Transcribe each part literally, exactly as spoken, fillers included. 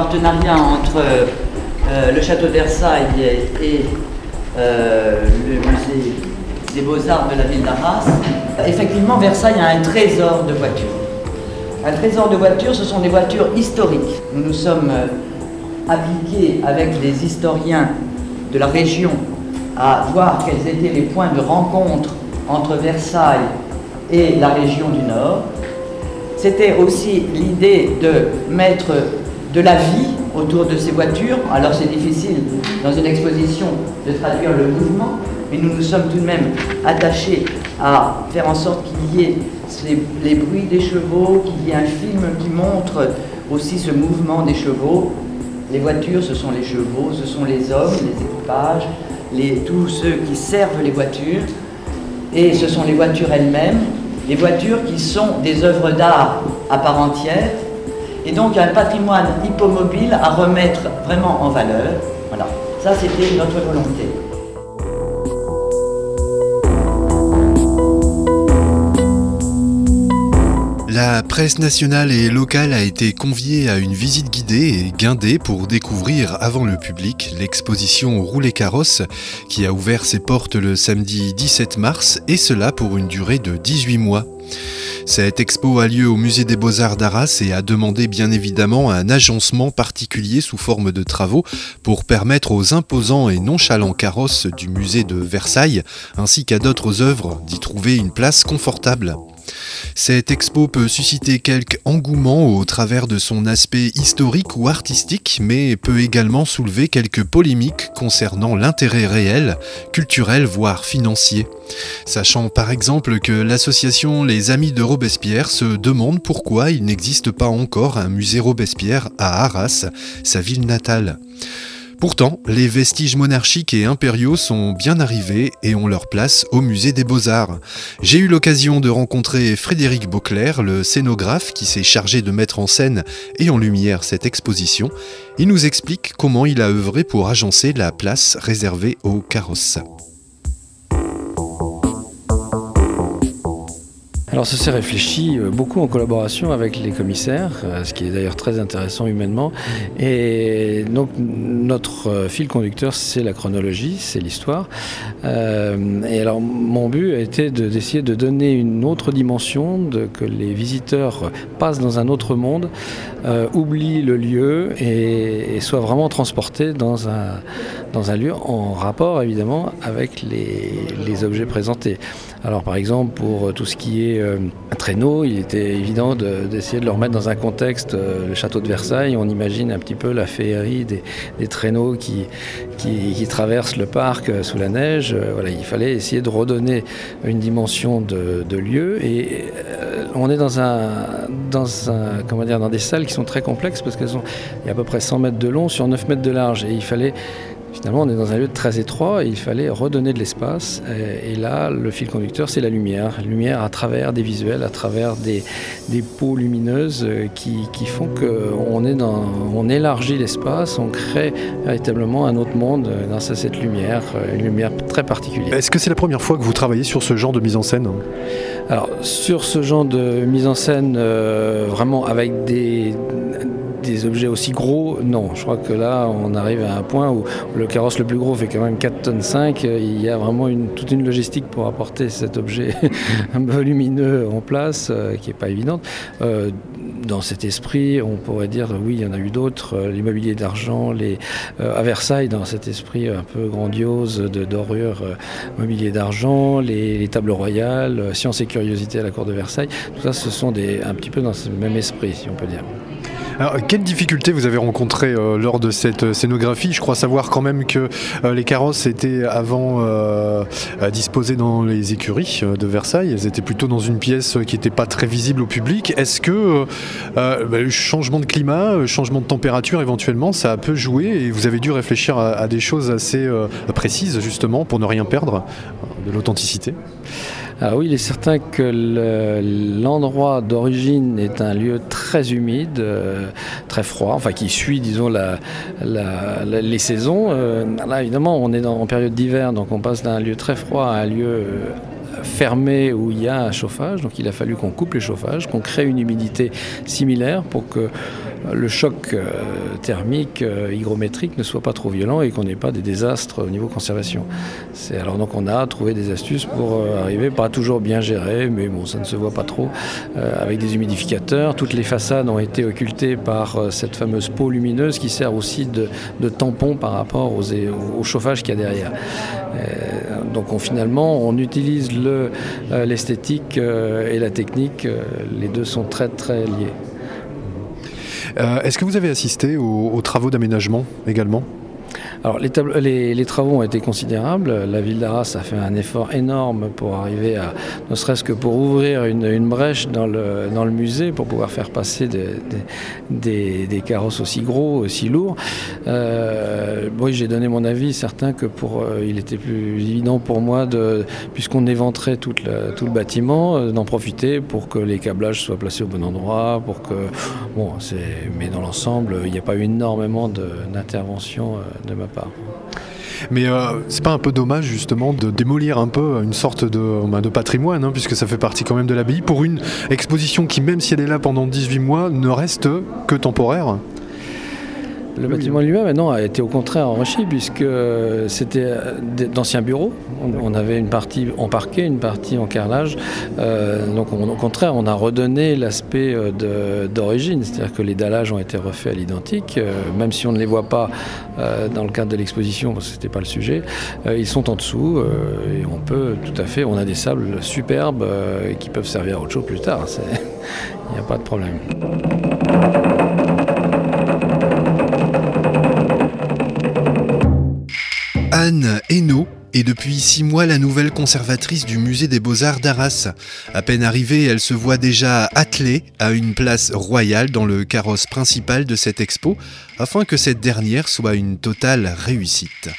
partenariat entre euh, le château de Versailles et, et euh, le musée des Beaux-Arts de la ville d'Arras. Effectivement, Versailles a un trésor de voitures. Un trésor de voitures, ce sont des voitures historiques. Nous nous sommes euh, appliqués avec les historiens de la région à voir quels étaient les points de rencontre entre Versailles et la région du Nord. C'était aussi l'idée de mettre de la vie autour de ces voitures. Alors c'est difficile dans une exposition de traduire le mouvement, mais nous nous sommes tout de même attachés à faire en sorte qu'il y ait les, les bruits des chevaux, qu'il y ait un film qui montre aussi ce mouvement des chevaux. Les voitures, ce sont les chevaux, ce sont les hommes, les équipages, les, tous ceux qui servent les voitures, et ce sont les voitures elles-mêmes, les voitures qui sont des œuvres d'art à part entière, et donc un patrimoine hippomobile à remettre vraiment en valeur. Voilà, ça c'était notre volonté. La presse nationale et locale a été conviée à une visite guidée et guindée pour découvrir avant le public l'exposition Rouler Carrosse qui a ouvert ses portes le samedi dix-sept mars et cela pour une durée de dix-huit mois. Cette expo a lieu au musée des Beaux-Arts d'Arras et a demandé bien évidemment un agencement particulier sous forme de travaux pour permettre aux imposants et nonchalants carrosses du musée de Versailles ainsi qu'à d'autres œuvres d'y trouver une place confortable. Cette expo peut susciter quelque engouement au travers de son aspect historique ou artistique, mais peut également soulever quelques polémiques concernant l'intérêt réel, culturel voire financier. Sachant par exemple que l'association Les Amis de Robespierre se demande pourquoi il n'existe pas encore un musée Robespierre à Arras, sa ville natale. Pourtant, les vestiges monarchiques et impériaux sont bien arrivés et ont leur place au musée des Beaux-Arts. J'ai eu l'occasion de rencontrer Frédéric Beauclerc, le scénographe qui s'est chargé de mettre en scène et en lumière cette exposition. Il nous explique comment il a œuvré pour agencer la place réservée aux carrosses. Alors ça s'est réfléchi beaucoup en collaboration avec les commissaires, ce qui est d'ailleurs très intéressant humainement. Et donc notre fil conducteur, c'est la chronologie, c'est l'histoire. Euh, et alors mon but a été de, d'essayer de donner une autre dimension, de, que les visiteurs passent dans un autre monde, euh, oublient le lieu et, et soient vraiment transportés dans un, dans un lieu en rapport évidemment avec les, les objets présentés. Alors par exemple pour tout ce qui est euh, traîneau, il était évident de, d'essayer de le remettre dans un contexte, euh, le château de Versailles, on imagine un petit peu la féerie des, des traîneaux qui, qui, qui traversent le parc euh, sous la neige. Euh, voilà, il fallait essayer de redonner une dimension de, de lieu et euh, on est dans, un, dans, un, comment dire, dans des salles qui sont très complexes parce qu'elles ont il y a à peu près cent mètres de long sur neuf mètres de large et il fallait Finalement, on est dans un lieu très étroit et il fallait redonner de l'espace. Et là, le fil conducteur, c'est la lumière. La lumière à travers des visuels, à travers des, des peaux lumineuses qui, qui font qu'on est dans, on élargit l'espace, on crée véritablement un autre monde grâce à cette lumière, une lumière très particulière. Est-ce que c'est la première fois que vous travaillez sur ce genre de mise en scène ? Alors, sur ce genre de mise en scène, euh, vraiment avec des... des objets aussi gros, non. Je crois que là, on arrive à un point où le carrosse le plus gros fait quand même quatre tonnes cinq. Il y a vraiment une, toute une logistique pour apporter cet objet volumineux en place, euh, qui n'est pas évidente. Euh, dans cet esprit, on pourrait dire, oui, il y en a eu d'autres. Euh, les mobiliers d'argent, les, euh, à Versailles, dans cet esprit un peu grandiose de dorure, euh, mobilier d'argent, les, les tables royales, euh, sciences et curiosités à la cour de Versailles. Tout ça, ce sont des, un petit peu dans ce même esprit, si on peut dire. Alors, quelles difficultés vous avez rencontrées euh, lors de cette scénographie ? Je crois savoir quand même que euh, les carrosses étaient avant euh, disposées dans les écuries de Versailles. Elles étaient plutôt dans une pièce qui n'était pas très visible au public. Est-ce que euh, bah, le changement de climat, le changement de température éventuellement, ça a peu joué et vous avez dû réfléchir à, à des choses assez euh, précises justement pour ne rien perdre de l'authenticité ? Alors oui, il est certain que le, l'endroit d'origine est un lieu très humide, euh, très froid, enfin qui suit, disons, la, la, la, les saisons. Euh, là, évidemment, on est dans, en période d'hiver, donc on passe d'un lieu très froid à un lieu euh, fermé où il y a un chauffage. Donc il a fallu qu'on coupe les chauffages, qu'on crée une humidité similaire pour que le choc euh, thermique, euh, hygrométrique ne soit pas trop violent et qu'on n'ait pas des désastres au niveau conservation. C'est, alors donc on a trouvé des astuces pour euh, arriver, pas toujours bien géré, mais bon, ça ne se voit pas trop, euh, avec des humidificateurs. Toutes les façades ont été occultées par euh, cette fameuse peau lumineuse qui sert aussi de, de tampon par rapport aux, au chauffage qu'il y a derrière. Euh, donc on, finalement, on utilise le, euh, l'esthétique euh, et la technique, euh, les deux sont très très liés. Euh, est-ce que vous avez assisté aux, aux travaux d'aménagement également ? Alors les, tableaux, les, les travaux ont été considérables. La ville d'Arras a fait un effort énorme pour arriver à, ne serait-ce que pour ouvrir une, une brèche dans le, dans le musée pour pouvoir faire passer des, des, des, des carrosses aussi gros, aussi lourds. Euh, oui, j'ai donné mon avis, certain que pour, euh, il était plus évident pour moi, de, puisqu'on éventrait tout le, tout le bâtiment, euh, d'en profiter pour que les câblages soient placés au bon endroit, pour que, bon, c'est, mais dans l'ensemble, il n'y a pas eu énormément de, d'intervention euh, de ma part. Mais euh, c'est pas un peu dommage justement de démolir un peu une sorte de, de patrimoine, hein, puisque ça fait partie quand même de l'abbaye, pour une exposition qui, même si elle est là pendant dix-huit mois, ne reste que temporaire ? Le bâtiment lui-même, maintenant, a été au contraire enrichi puisque c'était d'anciens bureaux. On avait une partie en parquet, une partie en carrelage. Euh, donc, on, au contraire, on a redonné l'aspect de, d'origine, c'est-à-dire que les dallages ont été refaits à l'identique, euh, même si on ne les voit pas euh, dans le cadre de l'exposition, parce que c'était pas le sujet. Euh, ils sont en dessous euh, et on peut tout à fait. On a des sables superbes euh, qui peuvent servir à autre chose plus tard. Il n'y a pas de problème. Anne Hainaut est depuis six mois la nouvelle conservatrice du musée des Beaux-Arts d'Arras. À peine arrivée, elle se voit déjà attelée à une place royale dans le carrosse principal de cette expo, afin que cette dernière soit une totale réussite.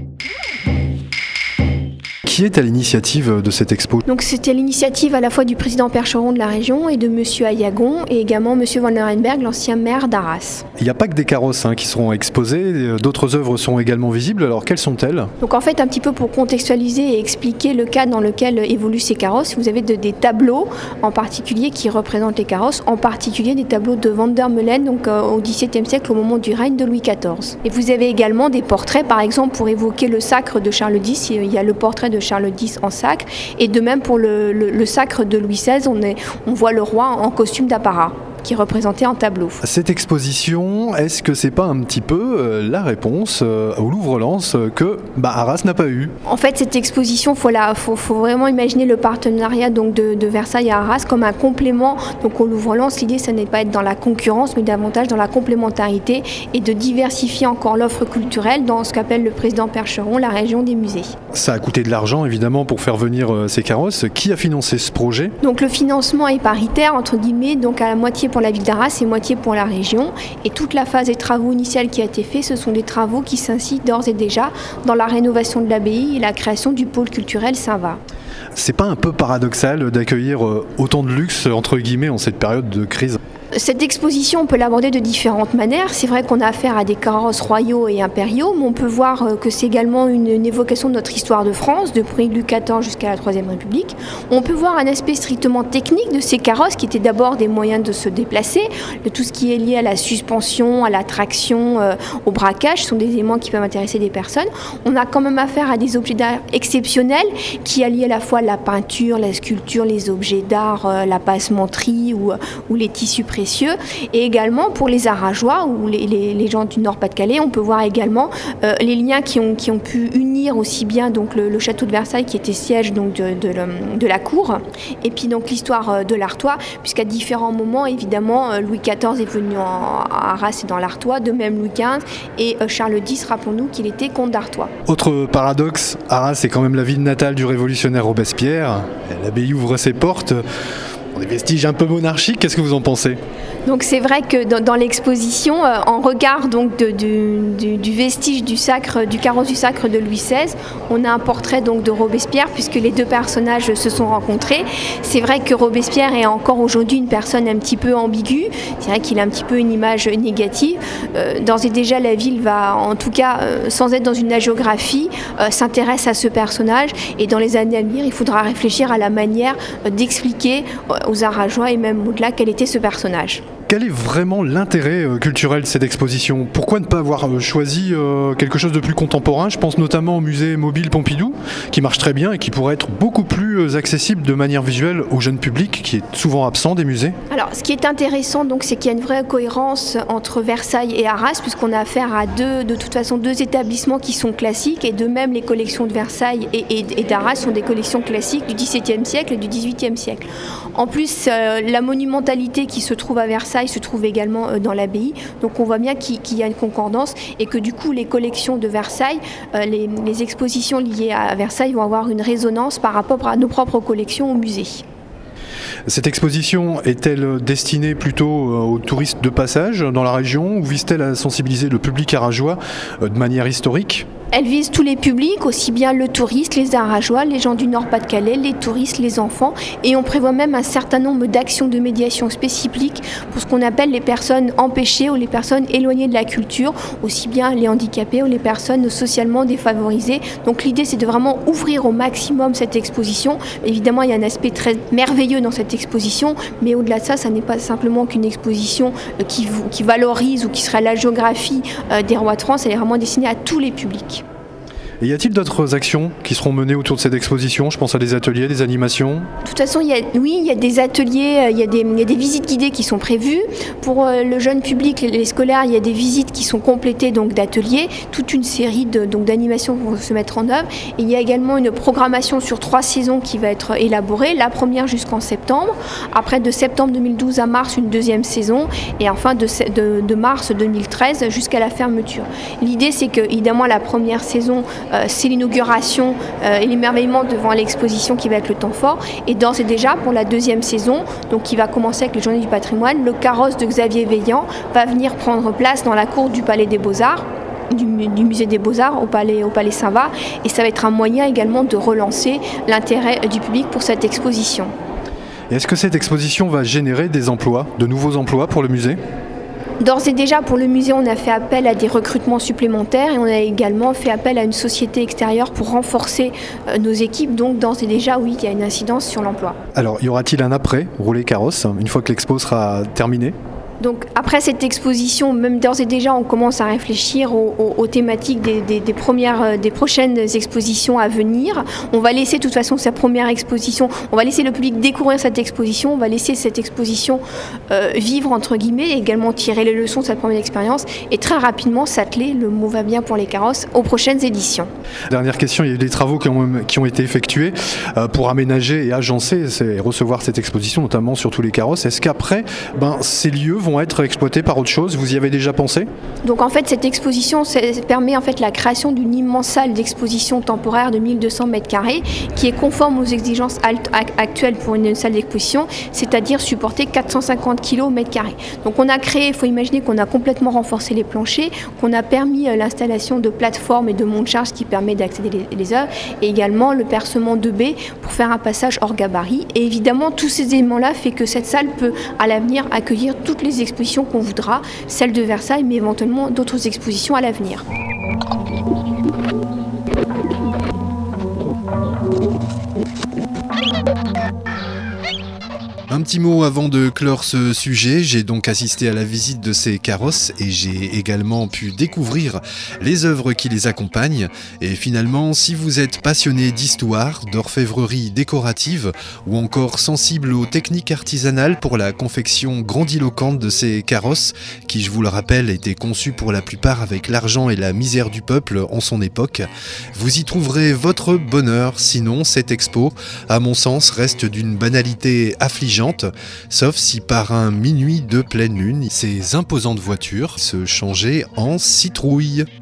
Qui est à l'initiative de cette expo ? Donc c'était l'initiative à la fois du président Percheron de la région et de monsieur Ayagon et également monsieur Van Lerenberg, l'ancien maire d'Arras. Il n'y a pas que des carrosses hein, qui seront exposés, d'autres œuvres sont également visibles, alors quelles sont-elles ? Donc en fait un petit peu pour contextualiser et expliquer le cadre dans lequel évoluent ces carrosses, vous avez de, des tableaux en particulier qui représentent les carrosses, en particulier des tableaux de Van der Meulen donc euh, au dix-septième siècle au moment du règne de Louis quatorze. Et vous avez également des portraits, par exemple pour évoquer le sacre de Charles X, il y a le portrait de Charles X en sacre, et de même pour le, le, le sacre de Louis seize, on, est, on voit le roi en costume d'apparat qui est représenté en tableau. Cette exposition, est-ce que c'est pas un petit peu euh, la réponse euh, au Louvre-Lens euh, que bah, Arras n'a pas eu ? En fait, cette exposition, faut la, faut, faut vraiment imaginer le partenariat donc de, de Versailles à Arras comme un complément. Donc au Louvre-Lens, l'idée, ça n'est pas être dans la concurrence, mais davantage dans la complémentarité et de diversifier encore l'offre culturelle dans ce qu'appelle le président Percheron la région des musées. Ça a coûté de l'argent, évidemment, pour faire venir euh, ces carrosses. Qui a financé ce projet ? Donc le financement est paritaire, entre guillemets, donc à la moitié pour la ville d'Arras et moitié pour la région. Et toute la phase des travaux initiales qui a été faite, ce sont des travaux qui s'inscrivent d'ores et déjà dans la rénovation de l'abbaye et la création du pôle culturel Saint-Va. C'est pas un peu paradoxal d'accueillir autant de luxe, entre guillemets, en cette période de crise ? Cette exposition, on peut l'aborder de différentes manières. C'est vrai qu'on a affaire à des carrosses royaux et impériaux, mais on peut voir que c'est également une, une évocation de notre histoire de France, depuis Louis quatorze jusqu'à la Troisième République. On peut voir un aspect strictement technique de ces carrosses, qui étaient d'abord des moyens de se déplacer, de tout ce qui est lié à la suspension, à la traction, euh, au braquage, sont des éléments qui peuvent intéresser des personnes. On a quand même affaire à des objets d'art exceptionnels, qui allient à la fois la peinture, la sculpture, les objets d'art, euh, la passementerie ou, ou les tissus précieux. Et également pour les Arageois ou les, les, les gens du Nord-Pas-de-Calais, on peut voir également euh, les liens qui ont, qui ont pu unir aussi bien donc, le, le château de Versailles qui était siège donc, de, de, de, de la cour, et puis donc l'histoire de l'Artois, puisqu'à différents moments, évidemment, Louis quatorze est venu en, à Arras et dans l'Artois, de même Louis quinze, et euh, Charles X, rappelons-nous qu'il était comte d'Artois. Autre paradoxe, Arras est quand même la ville natale du révolutionnaire Robespierre. L'abbaye ouvre ses portes. Des vestiges un peu monarchiques, qu'est-ce que vous en pensez ? Donc c'est vrai que dans, dans l'exposition, euh, en regard donc de, de, du, du vestige du sacre, du carrosse du sacre de Louis seize, on a un portrait donc de Robespierre puisque les deux personnages se sont rencontrés. C'est vrai que Robespierre est encore aujourd'hui une personne un petit peu ambiguë. C'est vrai qu'il a un petit peu une image négative. Euh, d'ores et déjà, la ville va, en tout cas, euh, sans être dans une hagiographie, euh, s'intéresse à ce personnage. Et dans les années à venir, il faudra réfléchir à la manière euh, d'expliquer euh, aux Arageois et même au-delà quel était ce personnage. quel est vraiment l'intérêt euh, culturel de cette exposition ? Pourquoi ne pas avoir euh, choisi euh, quelque chose de plus contemporain ? Je pense notamment au musée mobile Pompidou, qui marche très bien et qui pourrait être beaucoup plus euh, accessible de manière visuelle au jeune public, qui est souvent absent des musées. Alors, ce qui est intéressant, donc, c'est qu'il y a une vraie cohérence entre Versailles et Arras, puisqu'on a affaire à deux, de toute façon, deux établissements qui sont classiques, et de même, les collections de Versailles et, et, et d'Arras sont des collections classiques du dix-septième siècle et du dix-huitième siècle. En plus, euh, la monumentalité qui se trouve à Versailles se trouve également euh, dans l'abbaye, donc on voit bien qu'il, qu'il y a une concordance et que du coup, les collections de Versailles, euh, les, les expositions liées à Versailles vont avoir une résonance par rapport à nos propres collections au musée. Cette exposition est-elle destinée plutôt aux touristes de passage dans la région ou vise-t-elle à sensibiliser le public arageois de manière historique ? Elle vise tous les publics, aussi bien le touriste, les Arageois, les gens du Nord-Pas-de-Calais, les touristes, les enfants. Et on prévoit même un certain nombre d'actions de médiation spécifiques pour ce qu'on appelle les personnes empêchées ou les personnes éloignées de la culture, aussi bien les handicapés ou les personnes socialement défavorisées. Donc l'idée, c'est de vraiment ouvrir au maximum cette exposition. Évidemment, il y a un aspect très merveilleux dans cette exposition, mais au-delà de ça, ça n'est pas simplement qu'une exposition qui, qui valorise ou qui sera la géographie des rois de France. Elle est vraiment destinée à tous les publics. Et y a-t-il d'autres actions qui seront menées autour de cette exposition ? Je pense à des ateliers, des animations. De toute façon, il y a, oui, il y a des ateliers, il y a des, il y a des visites guidées qui sont prévues. Pour le jeune public, les scolaires, il y a des visites qui sont complétées donc, d'ateliers. Toute une série de, donc, d'animations vont se mettre en œuvre. Et il y a également une programmation sur trois saisons qui va être élaborée. La première jusqu'en septembre. Après, de septembre deux mille douze à mars, une deuxième saison. Et enfin, de, de, de mars deux mille treize jusqu'à la fermeture. L'idée, c'est que, évidemment, la première saison, Euh, c'est l'inauguration euh, et l'émerveillement devant l'exposition qui va être le temps fort. Et d'ores et déjà, pour la deuxième saison, donc qui va commencer avec les Journées du patrimoine, le carrosse de Xavier Veillant va venir prendre place dans la cour du Palais des Beaux-Arts, du, du Musée des Beaux-Arts au Palais, au Palais Saint-Va. Et ça va être un moyen également de relancer l'intérêt du public pour cette exposition. Et est-ce que cette exposition va générer des emplois, de nouveaux emplois pour le musée ? D'ores et déjà, pour le musée, on a fait appel à des recrutements supplémentaires et on a également fait appel à une société extérieure pour renforcer euh, nos équipes. Donc, d'ores et déjà, oui, il y a une incidence sur l'emploi. Alors, y aura-t-il un après Roulé Carrosse, une fois que l'expo sera terminée ? Donc après cette exposition, même d'ores et déjà, on commence à réfléchir aux, aux, aux thématiques des, des, des, premières, des prochaines expositions à venir. On va laisser de toute façon sa première exposition, on va laisser le public découvrir cette exposition, on va laisser cette exposition euh, vivre entre guillemets et également tirer les leçons de cette première expérience et très rapidement s'atteler, le mot va bien pour les carrosses, aux prochaines éditions. Dernière question, il y a eu des travaux qui ont, qui ont été effectués euh, pour aménager et agencer et recevoir cette exposition, notamment sur tous les carrosses. Est-ce qu'après, ben, ces lieux vont être exploités par autre chose ? Vous y avez déjà pensé ? Donc en fait, cette exposition permet en fait la création d'une immense salle d'exposition temporaire de mille deux cents mètres carrés qui est conforme aux exigences actuelles pour une salle d'exposition, c'est-à-dire supporter quatre cent cinquante kilos au mètre carré. Donc on a créé, il faut imaginer qu'on a complètement renforcé les planchers, qu'on a permis l'installation de plateformes et de monte-charge qui permet d'accéder les, les œuvres et également le percement de baies pour faire un passage hors gabarit. Et évidemment, tous ces éléments-là fait que cette salle peut à l'avenir accueillir toutes les expositions qu'on voudra, celle de Versailles, mais éventuellement d'autres expositions à l'avenir. Un petit mot avant de clore ce sujet, j'ai donc assisté à la visite de ces carrosses et j'ai également pu découvrir les œuvres qui les accompagnent. Et finalement, si vous êtes passionné d'histoire, d'orfèvrerie décorative ou encore sensible aux techniques artisanales pour la confection grandiloquente de ces carrosses, qui je vous le rappelle étaient conçus pour la plupart avec l'argent et la misère du peuple en son époque, vous y trouverez votre bonheur. Sinon, cette expo, à mon sens, reste d'une banalité affligeante. Sauf si par un minuit de pleine lune, ces imposantes voitures se changeaient en citrouilles.